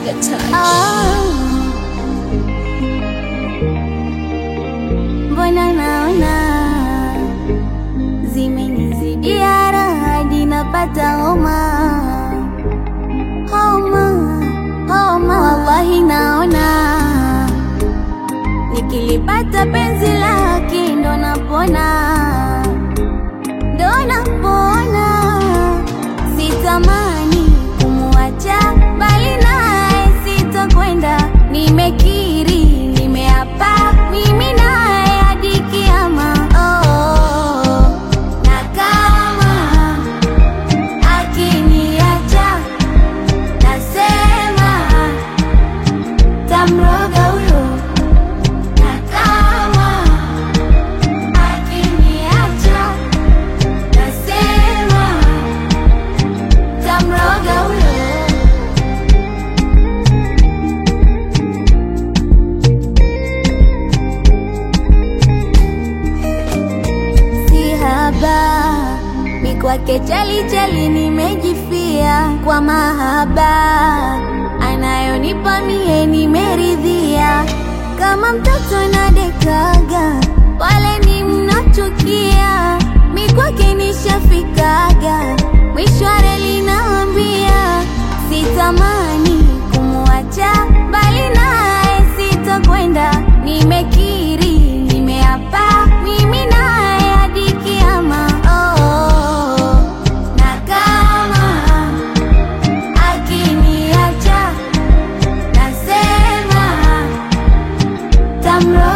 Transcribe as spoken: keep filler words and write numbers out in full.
Sugar touch. Oh, mbona naona zimenizidia hadi napata homa, homa, homa. Wallahi naona nikilipata penzi lake ndo napona, ndo napona. Sitamani kumuacha, bali naye sitakwenda. Nimekiri, nimeapa, mimi naye hadi kiyama. Oh, na kama akiniacha, nasema tamroga huyo. Na kama akiniacha, nasema tamroga huyo. Mikwake chali chali nimejifia, kwa mahaba anayonipa mie nimeridhia. Kama mtoto nadekaga, wale ni mnachukia. Mikwake nishafikaga, mwisho wa reli naambia. Sitamani kumuacha, bali naye sitakwenda. Nimekiri, nimeapa, mimi naye hadi kiyama. I'm